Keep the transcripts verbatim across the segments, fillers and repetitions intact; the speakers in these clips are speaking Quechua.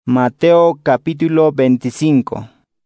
Mateo capítulo veinticinco.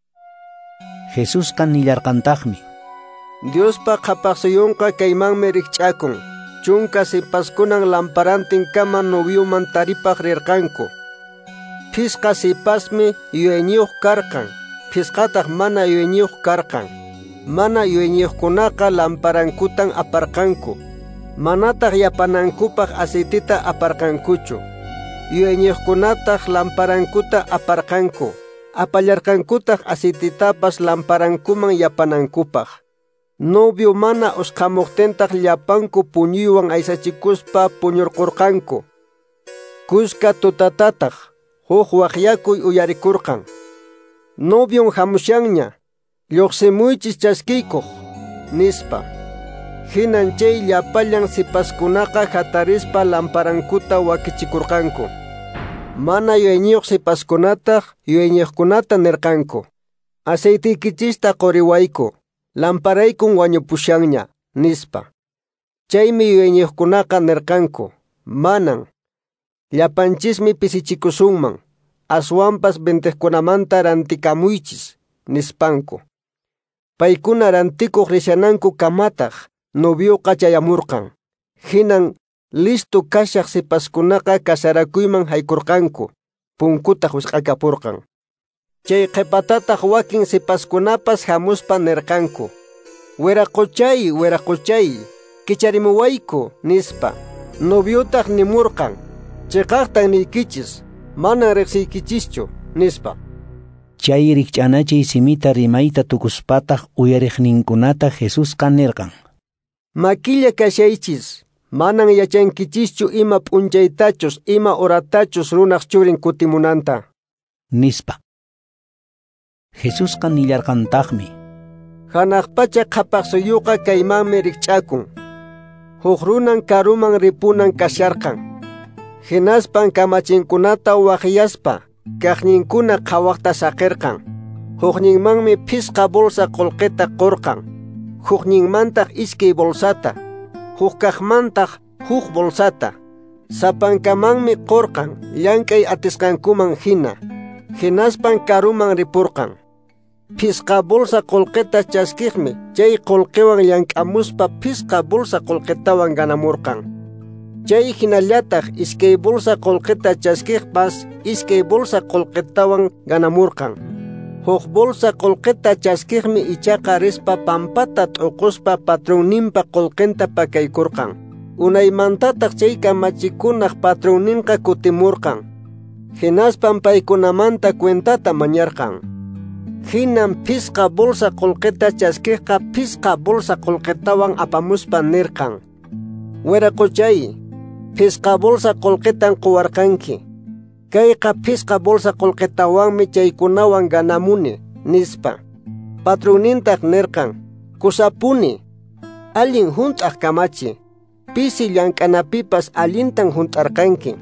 Jesús kanillarqantaqmi. Diospa qhapaqsuyunqa kaymanmi rikch'akun. Chunka sipaskunan lamparantin kama noviuman taripaq rirqanku. Phisqa sipasmi yuyayniyuq karqan. Phisqataq mana yuyayniyuq karqan. Mana yuyayniyuqkunaqa lamparankutan aparqanku. Manataq yapanankupaq aceitita aparqankuchu. Yuyayniyuqkunataq lamparankuta aparqanku. Apallarqankutaq aceititapas lamparankuman yapanankupaq. Novio mana usqamuqtintaq llapanku puñuywan aysachikuspa puñurqurqanku. Kuska tutatataq huk waqyakuy uyarikurqan. Novion hamushanña, lluqsimuychis chaskiykuq, nispa. Hinan chay llapallan sipaskunaqa hatarispa lamparankuta wakichikurqanku. Mana yuyayniyuq sipaskunataq yuyayniyuqkunata nirqanku. Aceitikichista quriwayku, lamparaykun wañupushanña, nispa. Chaymi yuyayniyuqkunaqa nirqanku, manan. Llapanchismi pisichikusunman, aswanpas bentiqkunamanta rantikamuychis, nispanku. Paykuna rantikuq rishananku kamataq, novioqa chayamurqan. Hinan listu kashaq sipaskunaqa kasarakuyman haykurqanku, punkuta husq'akapurqan. Chay qhipatataq wakin sipaskunapas hamuspa nirqanku. Wiraquchay, wiraquchay, kicharimuwayku, nispa. Noviotaq nimurqan, chiqaqtan niykichis, mana riqsiykichischu, nispa. Chay rikch'anachay simita rimayta tukuspataq uyariqninkunata Jesús nirqan. Maquilla kashaychis, manan yachankichischu ima p'unchaytachus ima horatachus runaq churin kutimunanta, nispa. Jesús nillarqantaqmi. Hanaqpacha qhapaqsuyuqa kaymanmi rikch'akun. Huk runan karuman ripunan kasharqan. Hinaspan kamachinkunata waqyaspa, kaqninkuna qhawaqta saqirqan. Hukninmanmi phisqa bolsa qolqita qurqan. Hukninmantaq iskay bolsata. Huk kaqmantaq huk bolsata. Sapankamanmi qurqan, llank'ay atisqankuman hina. Hinaspan karuman ripurqan. Phisqa bolsa qolqita chaskiqmi, chay qolqiwan llank'amuspa phisqa bolsa qolqitawan ganamurqan. Chay hinallataq iskay bolsa qolqita chaskiqpas iskay bolsa qolqitawan ganamurqan. Huk bolsa qolqita chaskiqmi ichaqa rispa pampata t'uquspa patronninpa qolqinta pakaykurqan. Unaymantataq chay kamachikunaq patronninqa kutimurqan. Hinaspan paykunamanta cuentata mañarqan. Hinan phisqa bolsa qolqita chaskiqqa phisqa bolsa qolqitawan apamuspa nirqan. Wiraquchay, phisqa bolsa qolqitan quwarqanki. Kayqa phisqa bolsa qolqitawanmi chaykunawan ganamuni, nispa. Patronnintaq nirqan, kusapuni, allin hunt'aq kamachi. Pisi llank'anapipas allintan hunt'arqanki.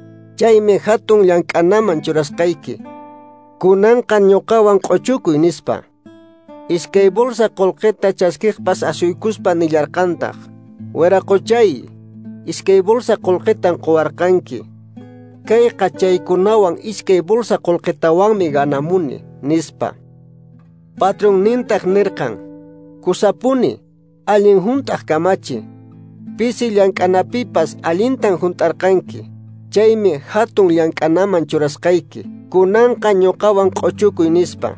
Chaymi hatun llank'anaman churasqayki. Kunanqa ñuqawan q'uchukuy, nispa. Iskay bolsa qolqita chaskiqpas asuykuspa nillarqantaq. Wiraquchay, iskay bolsa qolqitan quwarqanki. Kayqa chaykunawan iskay bolsa qolqitawanmi ganamuni, nispa. Patronnintaq nirqan, kusapuni, allin hunt'aq kamachi. Pisi llank'anapipas allintan hunt'arqanki. Chaymi hatun llank'anaman churasqayki. Kunanqa ñuqawan q'uchukuy, nispa.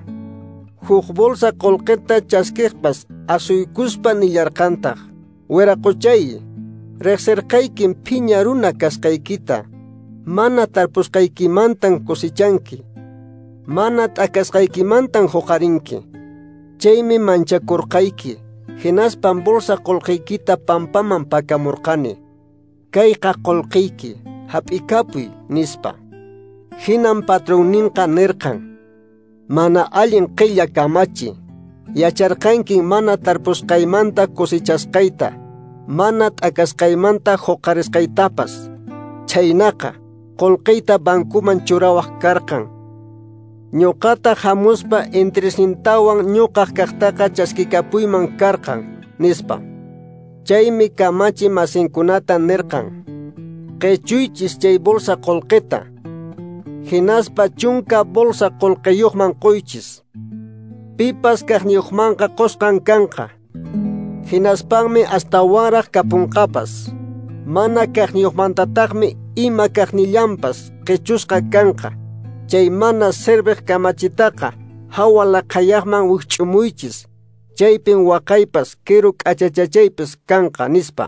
Huk bolsa qolqita chaskiqpas asuykuspa nillarqantaq. Wiraquchay, riqsirqaykim phiña runa kasqaykita. Mana tarpusqaykimantan kusichanki. Mana t'akasqaykimantan huqarinki. Chaymi manchakurqayki. Hinaspan bolsa qolqiykita pampaman pakamurqani. Kayqa qolqiyki, hap'ikapuy, nispa. Hinan patronninqa nirqan, mana allin qilla kamachi. Yacharqanki mana tarpusqaymanta kusichasqayta, mana t'akasqaymanta huqarisqaytapas. Chaynaqa, qolqiyta bankuman churawaq karqan. Ñuqata hamuspa interesintawan ñuqaq kaqtaqa chaskikapuyman karqan, nispa. Chaymi kamachi masinkunata nirqan, qechuychis chay bolsa qolqita. hinaspa chunka bolsa qolqiyuqman qoychis. Pipas kaqniyuqmanqa qosqan kanqa. Hinaspanmi hasta waraq kapunqapas. Mana kaqniyuqmantataqmi ima kaqnillampas qechusqa kanqa. Chay mana sirviq kamachitaqa hawa laqayaqman wiqch'umuychis. Chaypin waqaypas quiru k'achachachaypas kanqa nispa.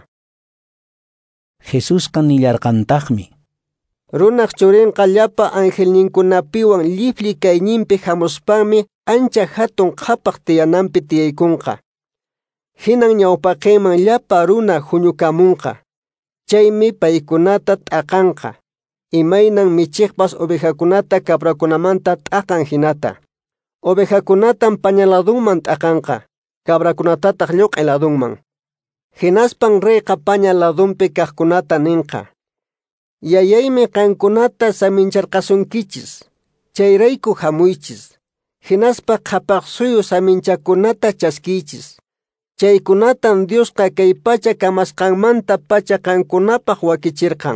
Jesús kanillarqantaqmi. Runaq churinqa llapa angelninkunapiwan llifli kayninpi hamuspanmi ancha hatun qhapaq tiyananpi tiyaykunqa. Hinan ñawpaqiyman llapa runa huñukamunqa. Chaymi paykunata t'aqanqa. Imaynan michiqpas ovejakunata cabrakunamanta t'aqan hinata. Ovejakunatan pañaladunman t'aqanqa. Cabrakunatataq lluq'ay ladunman. Hinaspan reyqa pañaladunpi kaqkunata ninqa. Yayaymi qankunata samincharqasunkichis. Chayrayku hamuychis. Hinaspa qhapaq suyu saminchakunata chaskiychis. Chaykunatan Diosqa kay pacha kamasqanmanta pacha qankunapaq wakichirqan.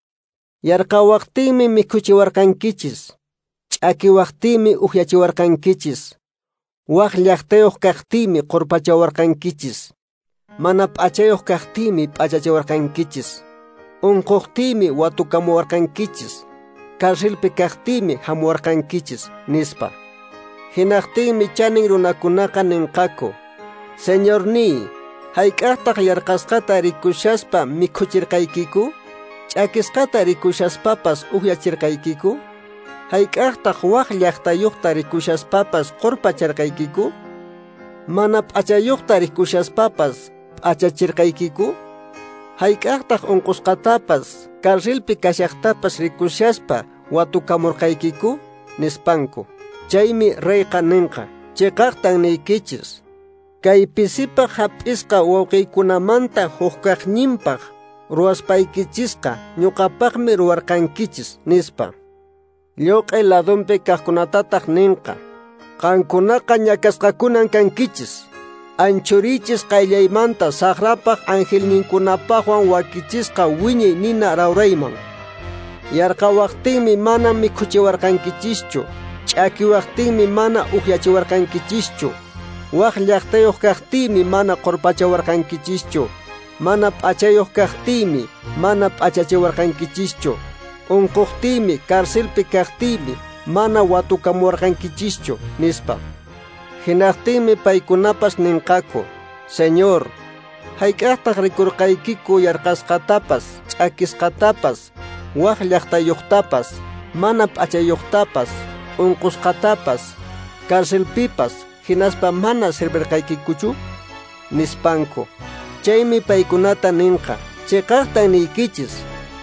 Yarqawaqtiymi mikhuchiwarqankichis. Ch'akiwaqtiymi uqyachiwarqankichis. Waq llaqtayuq kaqtiymi qurpachawarqankichis. Mana p'achayuq kaqtiymi p'achachiwarqankichis. Unquqtiymi watukamuwarqankichis. Karsilpi kaqtiymi hamuwarqankichis nispa. Hinaqtiymi chanin runakunaqa ninqaku. Señorní, hayk'aqtaq yarqasqata rikushaspa mikhuchirqaykiku? Ch'akisqata rikushaspapas uqyachirqaykiku? Hayk'aqtaq waq llaqtayuqta rikushaspapas qurpacharqaykiku? Mana p'achayuqta rikushaspapas p'achachirqaykiku? Hayk'aqtaq unqusqatapas karsilpi kashaqtapas rikushaspa watukamurqaykiku? Nispanku. Chaymi reyqa ninqa, chiqaqtan niykichis. Kay pisipaq hap'isqa wawqiykunamanta huqkaqninpaq ruwaspaykichisqa ñuqapaqmi ruwarqankichis nispa. Lluq'ay ladunpi kaqkunatataq ninqa, qankunaqa ñakasqakunan kankichis. Anchurichis qayllaymanta saqrapaq angelninkunapaqwan wakichisqa wiñay nina rawrayman. Yarqawaqtinmi mana mikhuchiwarqankichischu. Ch'akiwaqtinmi mana uqyachiwarqankichischu. Waq llaqtayuq kaqtiymi mana qurpachawarqankichischu. Mana p'achayuq kaqtiymi mana p'achachiwarqankichischu. Unquqtiymi karsilpi kaqtiymi mana watukamuwarqankichischu nispa. Hinaqtiymi paykunapas ninqaku, Señor, hayk'aqtaq rikurqaykiku yarqasqatapas, ch'akisqatapas, waq llaqtayuqtapas, mana p'achayuqtapas, unqusqatapas, karsilpipas, hinaspa mana sirvirqaykikuchu? Nispanku. Chaymi paykunata ninqa, chiqaqtan niykichis.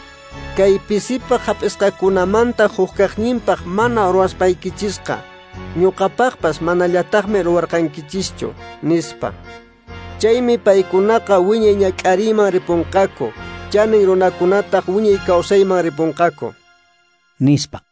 Kay pisipaq hap'isqakunamanta huqkaqninpaq mana ruwaspaykichisqa. Ñuqapaqpas manallataqmi ruwarqankichischu nispa. Chaymi paykunaqa wiñay ñak'ariyman ripunqaku. Chanin runakunataq wiñay kawsayman ripunqaku. Nispa.